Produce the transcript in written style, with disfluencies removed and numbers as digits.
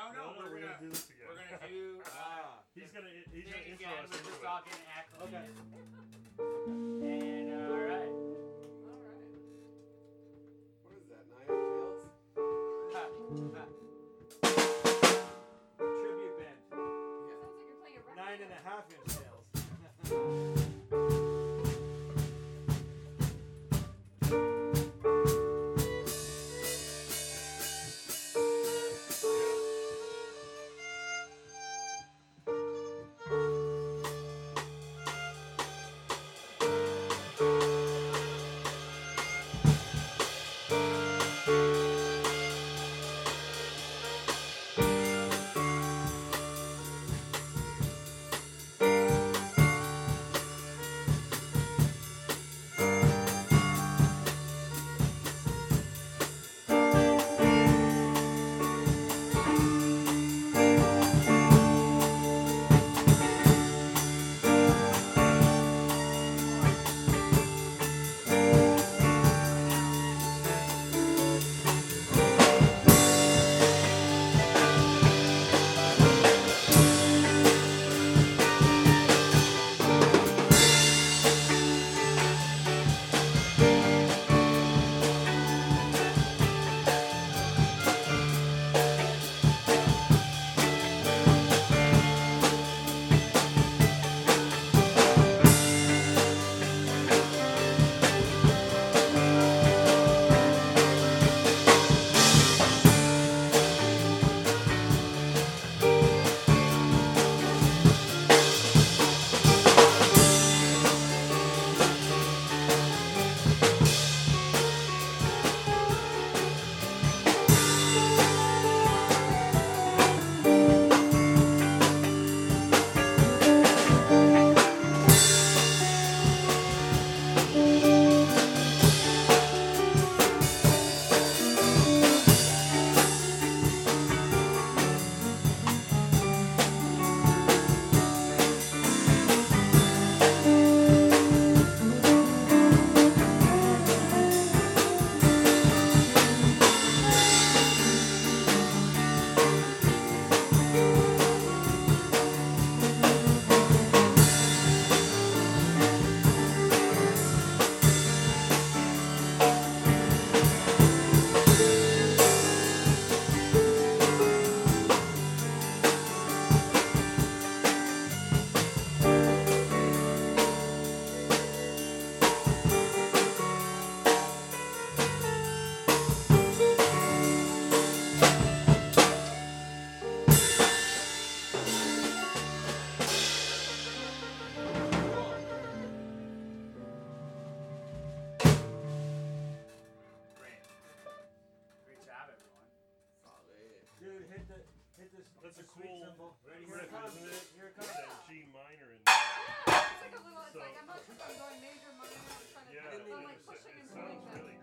No, we're gonna do this again. We're gonna do. He's gonna intro again. us We're into just it. talking acclimated. Okay. And all right. What is that? 9 Tails? Tribute band. Yeah. Sounds like you're playing a record. 9.5-inch tails. Great job, everyone. Solid. Dude, hit this That's a sweet cool cymbal. riff, Here it comes. isn't it? Here it With comes. that G minor in It's there. like a little, it's So- like I'm not sure if I'm going major, minor, I'm trying to, Yeah, I'm like it pushing and sounds pulling them. really